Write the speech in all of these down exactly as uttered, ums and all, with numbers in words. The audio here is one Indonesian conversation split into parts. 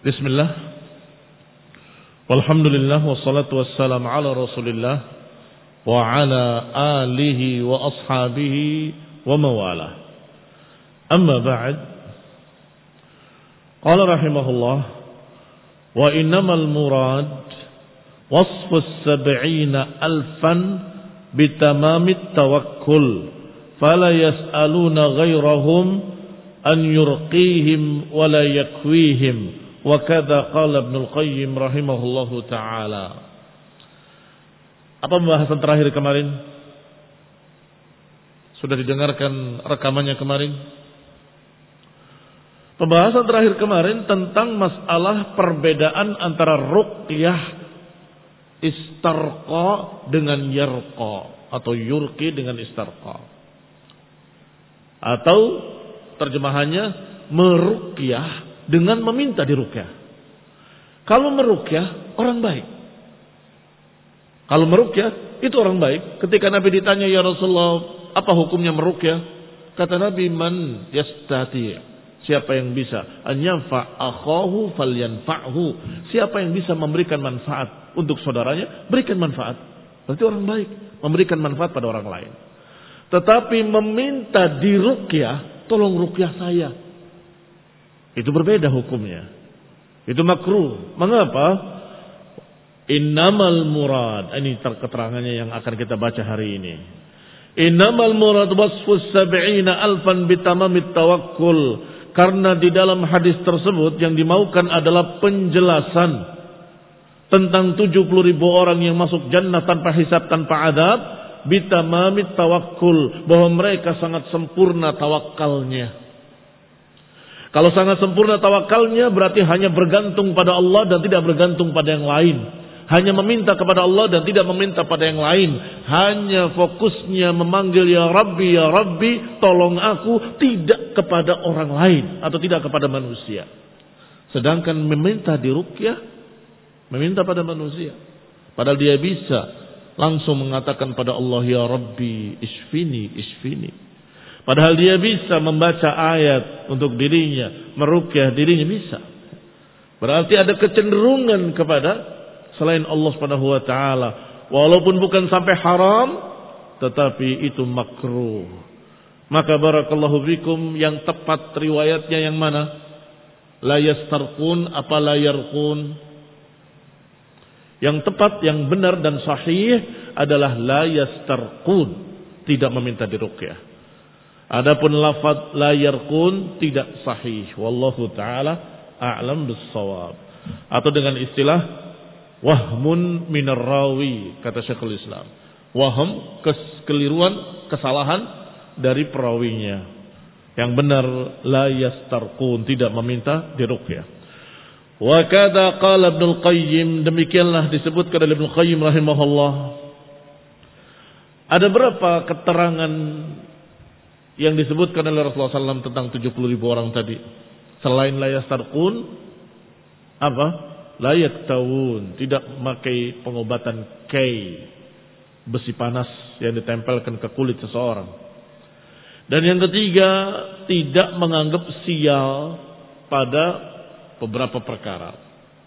Bismillah. Walhamdulillah wassalatu wassalamu ala Rasulillah wa ala alihi wa ashabihi wa mawalah. Amma ba'd. Qala rahimahullah wa innamal murad wasfu as-sab'ina alfan bitamamit tawakkul fala yas'aluna ghairahum an yurqihim wa la yakwihim. Wa kadza qala Ibnu Qayyim rahimahullahu taala. Apa pembahasan terakhir kemarin? Sudah didengarkan rekamannya kemarin? Pembahasan terakhir kemarin tentang masalah perbedaan antara ruqyah istarqa dengan yarqa atau yurqi dengan istarqa. Atau terjemahannya meruqyah dengan meminta diruqyah. Kalau meruqyah orang baik. Kalau meruqyah itu orang baik. Ketika Nabi ditanya, ya Rasulullah, apa hukumnya meruqyah? Kata Nabi, man yastati, siapa yang bisa an yanfa akhahu falyanfa'hu, siapa yang bisa memberikan manfaat untuk saudaranya, berikan manfaat. Berarti orang baik memberikan manfaat pada orang lain. Tetapi meminta diruqyah, tolong ruqyah saya, itu berbeda hukumnya. Itu makruh. Mengapa? Innamal murad. Ini keterangannya yang akan kita baca hari ini. Innamal murad wasfus sab'ina alfan bitamamit tawakkul. Karena di dalam hadis tersebut yang dimaukan adalah penjelasan tentang tujuh puluh ribu orang yang masuk jannah tanpa hisab, tanpa adab. Bitamamit tawakkul. Bahwa mereka sangat sempurna tawakalnya. Kalau sangat sempurna tawakalnya berarti hanya bergantung pada Allah dan tidak bergantung pada yang lain. Hanya meminta kepada Allah dan tidak meminta pada yang lain. Hanya fokusnya memanggil ya Rabbi, ya Rabbi, tolong aku, tidak kepada orang lain atau tidak kepada manusia. Sedangkan meminta diruqyah, meminta pada manusia. Padahal dia bisa langsung mengatakan pada Allah, ya Rabbi, isfini, isfini. Padahal dia bisa membaca ayat untuk dirinya, meruqyah dirinya bisa. Berarti ada kecenderungan kepada selain Allah Subhanahu wa taala. Walaupun bukan sampai haram, tetapi itu makruh. Maka barakallahu fikum, yang tepat riwayatnya yang mana? La yastarqun apa la yarqun? Yang tepat, yang benar dan sahih adalah la yastarqun, tidak meminta diruqyah. Adapun lafaz la yarqun tidak sahih. Wallahu taala a'lam bis-shawab. Atau dengan istilah wahmun minar rawi, kata Syekhul Islam. Waham, kekeliruan, kesalahan dari perawinya. Yang benar la yastarqun, tidak meminta diruqyah. Wa kadza qala Ibnu Qayyim, demikianlah disebutkan oleh Ibnu Qayyim rahimahullah. Ada berapa keterangan yang disebutkan oleh Rasulullah sallallahu alaihi wasallam tentang tujuh puluh ribu orang tadi? Selain la yastarqun, apa? La yaktawun, tidak memakai pengobatan kay, besi panas yang ditempelkan ke kulit seseorang. Dan yang ketiga, tidak menganggap sial pada beberapa perkara.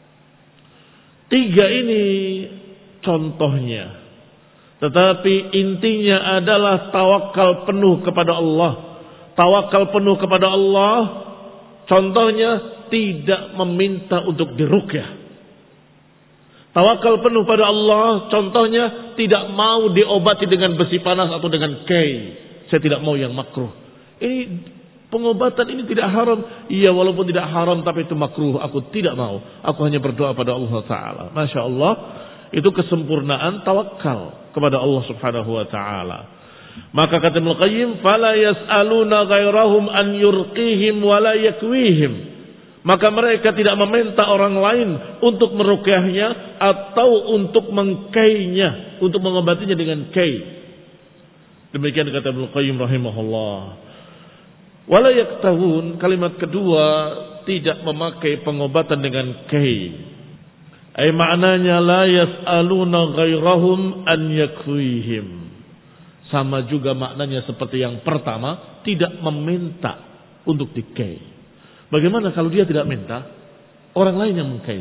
Tiga ini contohnya. Tetapi intinya adalah tawakal penuh kepada Allah. Tawakal penuh kepada Allah, contohnya tidak meminta untuk diruqyah. Tawakal penuh pada Allah, contohnya tidak mau diobati dengan besi panas atau dengan kay. Saya tidak mau yang makruh. Ini pengobatan ini tidak haram. Iya, walaupun tidak haram tapi itu makruh. Aku tidak mau. Aku hanya berdoa pada Allah Ta'ala. Masya Allah. Itu kesempurnaan tawakal kepada Allah Subhanahu wa taala. Maka kata Ibnu Qayyim, fala yas'aluna ghairahum an yurqihim wa la yakwihim. Maka mereka tidak meminta orang lain untuk meruqyahnya atau untuk mengkainya, untuk mengobatinya dengan kai. Demikian kata Ibnu Qayyim rahimahullah. Wala yaktahun, kalimat kedua, tidak memakai pengobatan dengan kai. Ay maknanya la yas'aluna ghairahum an yakwihim. Sama juga maknanya seperti yang pertama, tidak meminta untuk dikai. Bagaimana kalau dia tidak minta? orang lain yang mengkai.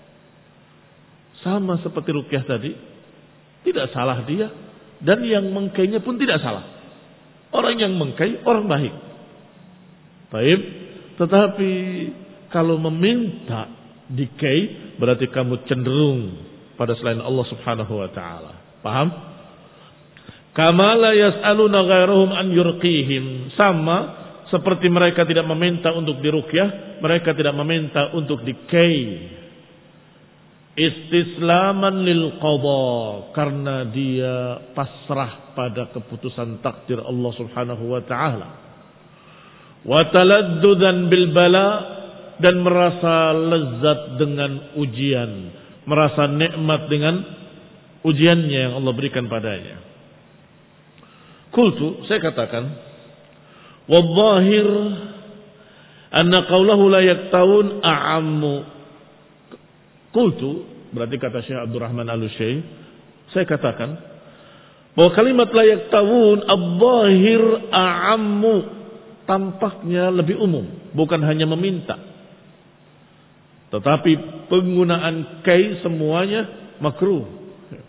Sama seperti ruqyah tadi, tidak salah dia, dan yang mengkainya pun tidak salah. Orang yang mengkai orang baik. Baik, tetapi kalau meminta dikai berarti kamu cenderung pada selain Allah Subhanahu wa taala. Paham? Kama la yas'aluna ghairahum an yurqihim, sama seperti mereka tidak meminta untuk diruqyah, mereka tidak meminta untuk dikai. Istislaman lil qada, karena dia pasrah pada keputusan takdir Allah Subhanahu wa taala. Wa taladdudan bil bala, dan merasa lezat dengan ujian, merasa nikmat dengan ujiannya yang Allah berikan padanya. Qultu, saya katakan, wadh-dhahir anna qawlahu la yaktawun a'ammu. Qultu, berarti kata Syekh Abdurrahman Al-Utsyaim, saya katakan bahwa kalimat la yaktawun adh-dhahir a'ammu, tampaknya lebih umum, bukan hanya meminta, tetapi penggunaan kai semuanya makruh.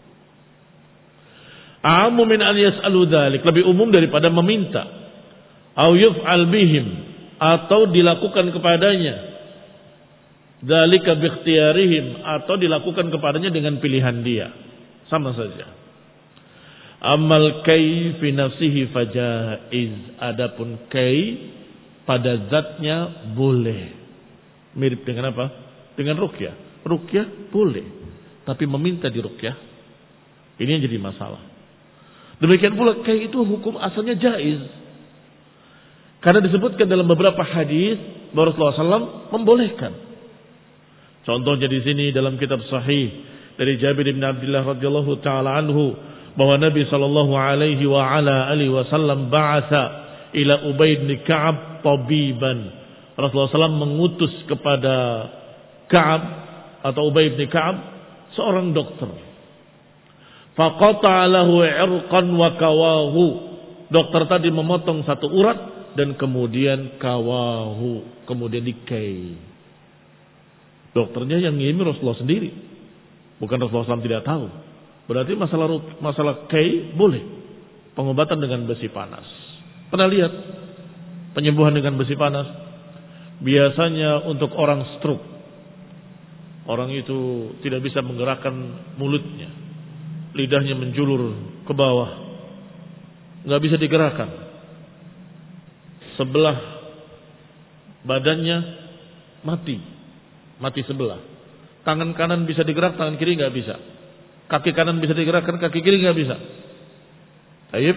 A'ammu min an yas'alu dzalik, lebih umum daripada meminta. Au yuf'al bihim, atau dilakukan kepadanya. Dzalika bi ikhtiyarihim, atau dilakukan kepadanya dengan pilihan dia. Sama saja. Amal kai fi nafsihi fajaiz, adapun kai pada zatnya boleh. Mirip dengan apa? Dengan ruqyah. Ruqyah boleh, tapi meminta di ruqyah, ini yang jadi masalah. Demikian pula kai itu hukum asalnya jaiz. Karena disebutkan dalam beberapa hadis bahwa Rasulullah shallallahu alaihi wasallam membolehkan. Contohnya di sini dalam kitab Sahih dari Jabir bin Abdullah radhiyallahu taala anhu bahwa Nabi sallallahu alaihi wa ala alihi wasallam ba'atha ila Ubay bin Ka'ab tabiban. Rasulullah shallallahu alaihi wasallam mengutus kepada Ka'ab atau Ubay bin Ka'ab seorang dokter. Faqata'a lahu 'irqan wa kawahu. Dokter tadi memotong satu urat dan kemudian kawahu, kemudian dikai. Dokternya yang ngimi Rasulullah sendiri, bukan Rasulullah shallallahu alaihi wasallam tidak tahu. Berarti masalah masalah kai boleh, pengobatan dengan besi panas. Pernah lihat penyembuhan dengan besi panas? Biasanya untuk orang stroke, orang itu tidak bisa menggerakkan mulutnya, lidahnya menjulur ke bawah, nggak bisa digerakkan. Sebelah badannya mati, mati sebelah. Tangan kanan bisa digerak, tangan kiri nggak bisa. Kaki kanan bisa digerakkan, kaki kiri nggak bisa. Baik.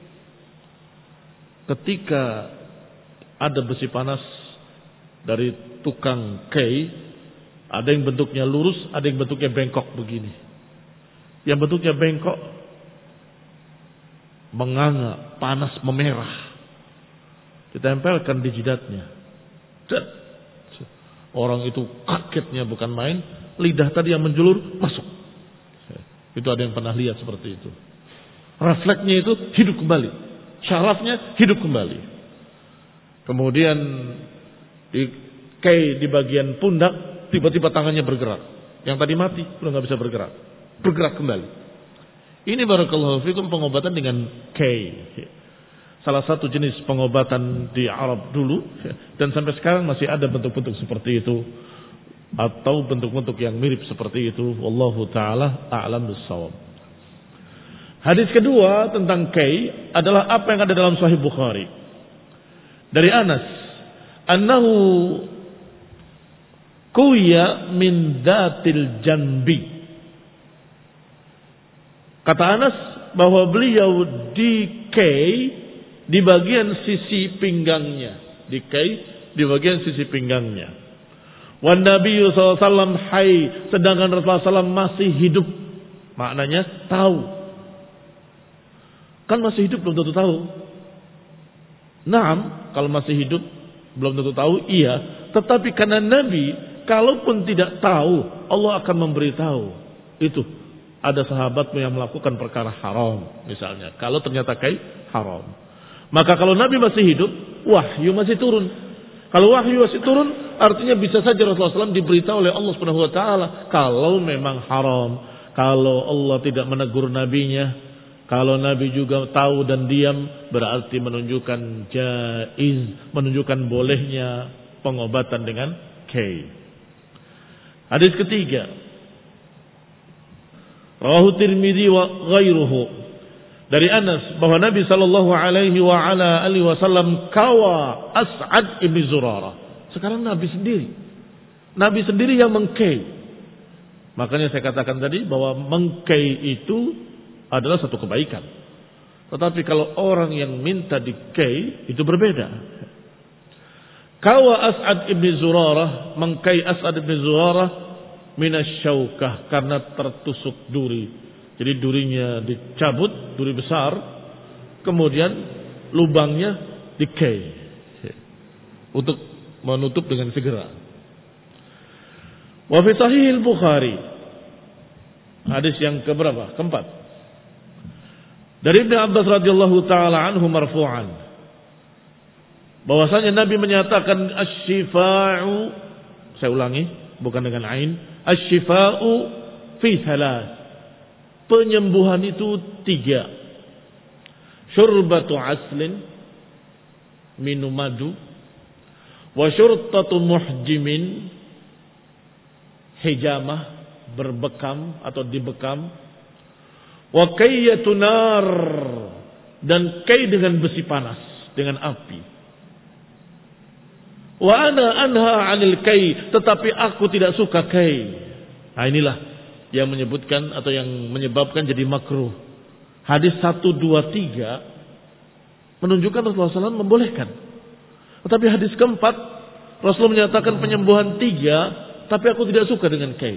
Ketika ada besi panas dari tukang kai, ada yang bentuknya lurus, ada yang bentuknya bengkok begini. Yang bentuknya bengkok menganga, panas, memerah. Ditempelkan di jidatnya. Dan orang itu kagetnya bukan main, lidah tadi yang menjulur masuk. Itu ada yang pernah lihat seperti itu. Refleksnya itu hidup kembali, syarafnya hidup kembali. Kemudian di kai di bagian pundak, tiba-tiba tangannya bergerak. Yang tadi mati udah nggak bisa bergerak, bergerak kembali. Ini barakallahu fikum pengobatan dengan kai. Salah satu jenis pengobatan di Arab dulu, dan sampai sekarang masih ada bentuk-bentuk seperti itu atau bentuk-bentuk yang mirip seperti itu. Wallahu taala a'lam bissawab. Hadis kedua tentang kai adalah apa yang ada dalam Sahih Bukhari dari Anas, annahu kuya min datil janbi. Kata Anas bahwa beliau dikai di bagian sisi pinggangnya, dikai di bagian sisi pinggangnya. Wan Nabi sallallahu alaihi wasallam hai, sedangkan Rasulullah sallallahu alaihi wasallam masih hidup. Maknanya tahu. Kan masih hidup belum tentu tahu. Naam, kalau masih hidup belum tentu tahu, iya. Tetapi karena Nabi, kalaupun tidak tahu, Allah akan memberitahu. Itu ada sahabatmu yang melakukan perkara haram, misalnya. Kalau ternyata kai haram. Maka kalau Nabi masih hidup, wahyu masih turun. Kalau wahyu masih turun, artinya bisa saja Rasulullah shallallahu alaihi wasallam diberitahu oleh Allah Subhanahu Wa Taala kalau memang haram. Kalau Allah tidak menegur nabinya, kalau nabi juga tahu dan diam, berarti menunjukkan jaiz, menunjukkan bolehnya pengobatan dengan K. Hadis ketiga, rawahu Tirmidzi wa ghairuhu, dari Anas bahwa Nabi sallallahu alaihi wa ala alihi wasallam kawa As'ad ibn Zurarah. Sekarang Nabi sendiri, Nabi sendiri yang mengkei. Makanya saya katakan tadi bahwa mengkei itu adalah satu kebaikan. Tetapi kalau orang yang minta dikei itu berbeda. Kawa As'ad ibn Zurarah, mengkei As'ad ibn Zurarah minasyaukah, karena tertusuk duri. Jadi durinya dicabut, duri besar, kemudian lubangnya dikei untuk menutup dengan segera. Wa fi Sahih al-Bukhari, hadis yang keberapa? Keempat. Dari Ibnu Abbas radhiyallahu taala anhu marfu'an, bahwasanya Nabi menyatakan asy-syifa'u, saya ulangi, bukan dengan ain, asy-syifa'u fi thalath. Penyembuhan itu tiga. Syurbatu aslin, minum madu, wa syurtatu muhjimin, hijamah, berbekam atau dibekam, wa kayyatu nar, dan kai dengan besi panas, dengan api. Wa ana anha 'anil kai, tetapi aku tidak suka kai. Nah inilah yang menyebutkan atau yang menyebabkan jadi makruh. Hadis satu, dua, tiga menunjukkan Rasulullah shallallahu alaihi wasallam membolehkan. Tetapi hadis keempat, Rasulullah menyatakan penyembuhan tiga, tapi aku tidak suka dengan kai.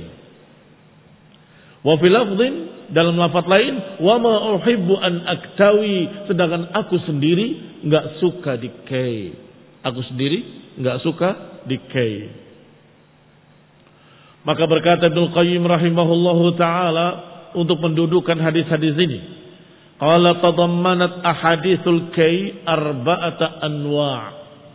Wa fil lafdhin, dalam lafaz lain, wa ma uhibbu an aktawi, sedangkan aku sendiri enggak suka di kai. Aku sendiri enggak suka di kai. Maka berkata Ibnu Qayyim rahimahullahu taala untuk mendudukan hadis-hadis ini, qala tadammanat ahaditsul kai arba'ata anwa'.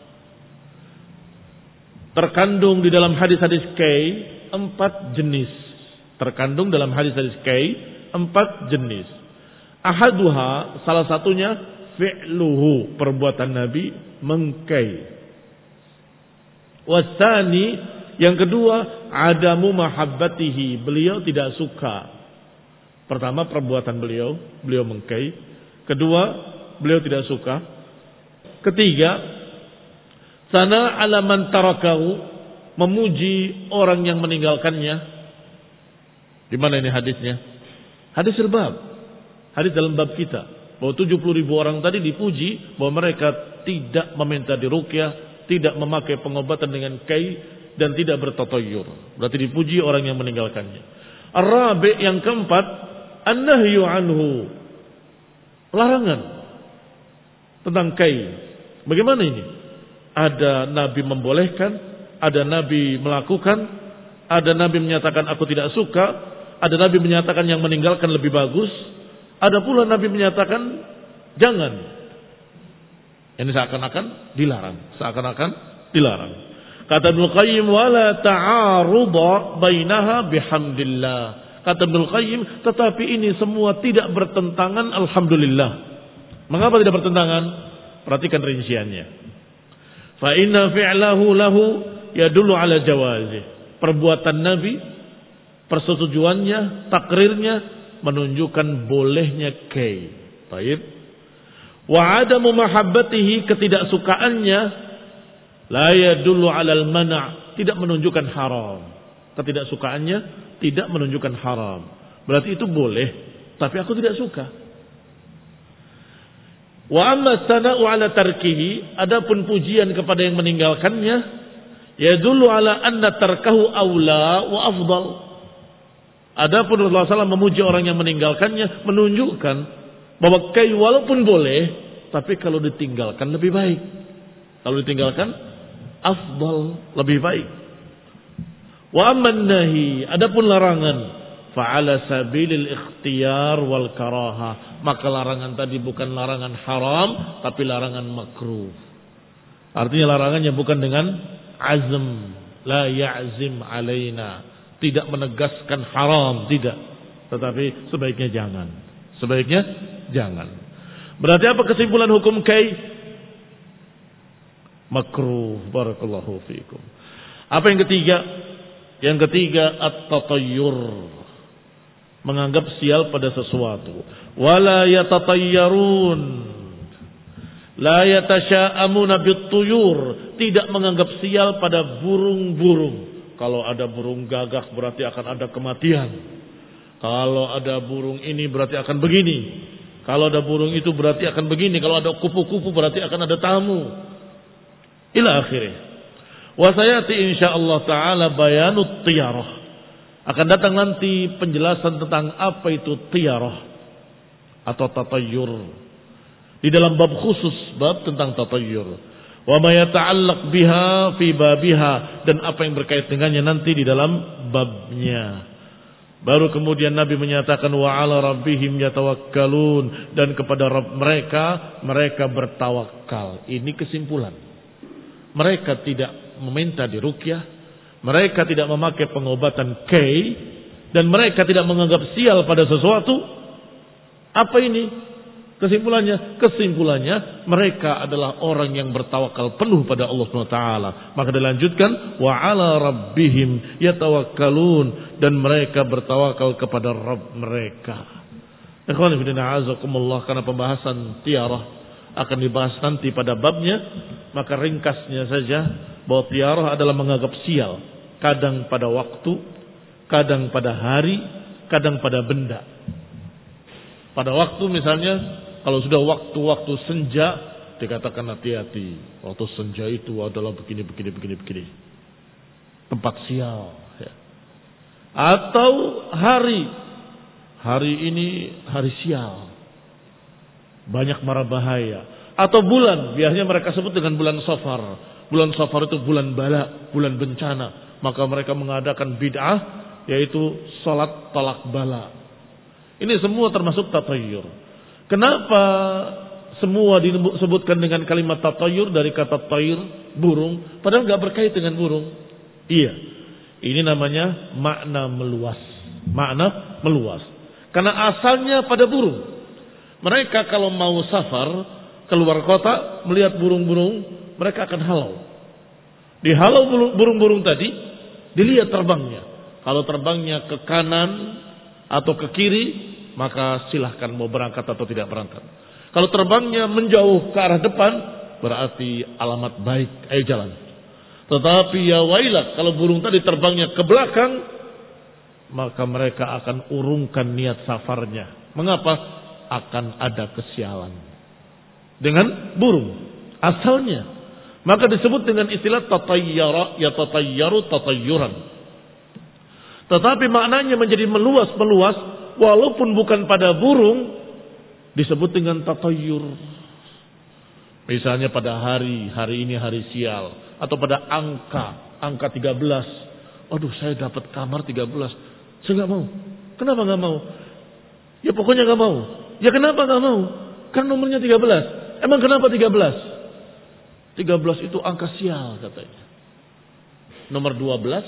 Terkandung di dalam hadis-hadis kai empat jenis. Terkandung dalam hadis-hadis kai empat jenis. Ahaduha, salah satunya fi'luhu, perbuatan Nabi mengkai. Wasani, yang kedua adamu mahabbatihi, beliau tidak suka. Pertama perbuatan beliau, beliau mengkai. Kedua, beliau tidak suka. Ketiga, sana ala man tarakahu, memuji orang yang meninggalkannya. Di mana ini hadisnya? Hadis al-bab. Hadis dalam bab kita. Bahwa tujuh puluh ribu orang tadi dipuji bahwa mereka tidak meminta diruqyah, tidak memakai pengobatan dengan kai, dan tidak bertatayyur. Berarti dipuji orang yang meninggalkannya. Ar-rabi', yang keempat, an-nahyu anhu, larangan tentang kai. Bagaimana ini? Ada Nabi membolehkan, ada Nabi melakukan, ada Nabi menyatakan aku tidak suka, ada Nabi menyatakan yang meninggalkan lebih bagus, ada pula Nabi menyatakan jangan. Ini seakan-akan dilarang, seakan-akan dilarang. Kata Ibnu Qayyim, wala ta'aruda bainaha bihamdillah. Kata Ibnu Qayyim, tetapi ini semua tidak bertentangan, alhamdulillah. Mengapa tidak bertentangan? Perhatikan rinciannya. Fa inna fi'lahu lahu yadullu ala jawazih. Perbuatan Nabi, persetujuannya, takrirnya menunjukkan bolehnya kai. Baik. Wa adamu mahabbatihi, ketidaksukaannya, la yadullu alal mana', tidak menunjukkan haram. Ketidaksukaannya tidak menunjukkan haram. Berarti itu boleh, tapi aku tidak suka. Wa amma sana'u ala tarkihi, adapun pujian kepada yang meninggalkannya, yadullu ala anna tarkahu aula wa afdal. Adapun Rasulullah shallallahu alaihi wasallam memuji orang yang meninggalkannya, menunjukkan bahwa kai walaupun boleh, tapi kalau ditinggalkan lebih baik. Kalau ditinggalkan afdal, lebih baik. Wa amma nahi, adapun larangan, fa'ala sabilil ikhtiyar wal karaha, maka larangan tadi bukan larangan haram, tapi larangan makruh. Artinya larangannya bukan dengan azm, la ya'zim alaina, tidak menegaskan haram, tidak. Tetapi sebaiknya jangan. Sebaiknya jangan. Berarti apa kesimpulan hukum kai? Makruh. Barakallahu fiikum. Apa yang ketiga? Yang ketiga at-tatayyur. Menganggap sial pada sesuatu. Wala yatatayyarun. La yatasha'amuna bit-tuyur. Tidak menganggap sial pada burung-burung. Kalau ada burung gagak berarti akan ada kematian. Kalau ada burung ini berarti akan begini. Kalau ada burung itu berarti akan begini. Kalau ada kupu-kupu berarti akan ada tamu. Ila akhirih. Wa sayati insyaallah taala bayanut tiyarah. Akan datang nanti penjelasan tentang apa itu tiyarah atau tatayyur. Di dalam bab khusus bab tentang tatayyur. Wa ma yata'allaq biha fi babiha, dan apa yang berkait dengannya nanti di dalam babnya. Baru kemudian Nabi menyatakan wa 'ala rabbihim yatawakkalun, dan kepada Rabb mereka mereka bertawakal. Ini kesimpulan. Mereka tidak meminta diruqyah, mereka tidak memakai pengobatan kai, dan mereka tidak menganggap sial pada sesuatu. Apa ini? Kesimpulannya, kesimpulannya mereka adalah orang yang bertawakal penuh pada Allah Subhanahu wa taala. Maka dilanjutkan wa 'ala rabbihim yatawakkalun, dan mereka bertawakal kepada Rabb mereka. Ikhwan fillah azakumullah, karena pembahasan tiarah akan dibahas nanti pada babnya, maka ringkasnya saja bahwa tiarah adalah menganggap sial, kadang pada waktu, kadang pada hari, kadang pada benda. Pada waktu misalnya, kalau sudah waktu-waktu senja dikatakan hati-hati. Waktu senja itu adalah begini, begini, begini, begini. Tempat sial. Ya. Atau hari. Hari ini hari sial. Banyak mara bahaya. Atau bulan. Biasanya mereka sebut dengan bulan Safar. Bulan Safar itu bulan bala, bulan bencana. Maka mereka mengadakan bid'ah, yaitu salat tolak bala. Ini semua termasuk tatayyur. Kenapa semua disebutkan dengan kalimat tatayyur dari kata tayr, burung, padahal nggak berkait dengan burung? Iya, ini namanya makna meluas. Makna meluas. Karena asalnya pada burung. Mereka kalau mau safar keluar kota melihat burung-burung, mereka akan halau. Dihalau burung-burung tadi, dilihat terbangnya. Kalau terbangnya ke kanan atau ke kiri, maka silahkan mau berangkat atau tidak berangkat. Kalau terbangnya menjauh ke arah depan, berarti alamat baik, ayo jalan. Tetapi ya wailah, kalau burung tadi terbangnya ke belakang, maka mereka akan urungkan niat safarnya. Mengapa? Akan ada kesialan dengan burung asalnya. Maka disebut dengan istilah tatayyara, ya tatayyaru tatayyuran. Tetapi maknanya menjadi meluas-meluas. Walaupun bukan pada burung, disebut dengan tatayyur. Misalnya pada hari, hari ini hari sial. Atau pada angka, angka tiga belas. Aduh, saya dapat kamar tiga belas. Saya gak mau. Kenapa gak mau? Ya pokoknya gak mau. Ya kenapa gak mau? Kan nomornya tiga belas. Emang kenapa tiga belas? tiga belas itu angka sial katanya. Nomor dua belas,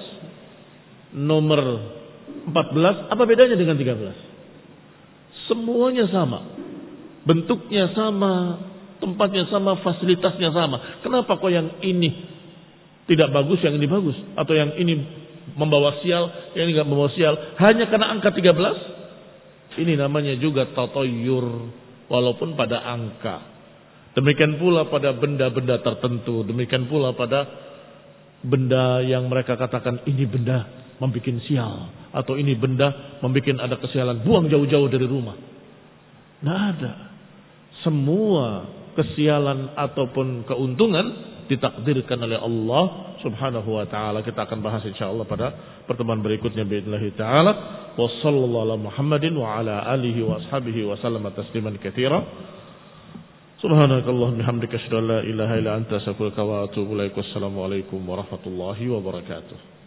nomor empat belas, apa bedanya dengan tiga belas? Semuanya sama. Bentuknya sama, tempatnya sama, fasilitasnya sama. Kenapa kok yang ini tidak bagus, yang ini bagus? Atau yang ini membawa sial, yang ini tidak membawa sial? Hanya karena angka tiga belas? Ini namanya juga tatayyur, walaupun pada angka. Demikian pula pada benda-benda tertentu. Demikian pula pada benda yang mereka katakan ini benda membuat sial, atau ini benda membuat ada kesialan, buang jauh-jauh dari rumah. Nggak ada. Semua kesialan ataupun keuntungan ditakdirkan oleh Allah Subhanahu wa taala. Kita akan bahas insyaallah pada pertemuan berikutnya باذنillah taala. Wa sallallahu ala Muhammadin wa ala alihi wa ashabihi wa sallama tasliman katsira. Subhanakallahumma bihamdika asyhadu an la ilaha illa anta astaghfiruka wa atubu ilaik. Wassalamu alaikum warahmatullahi wabarakatuh.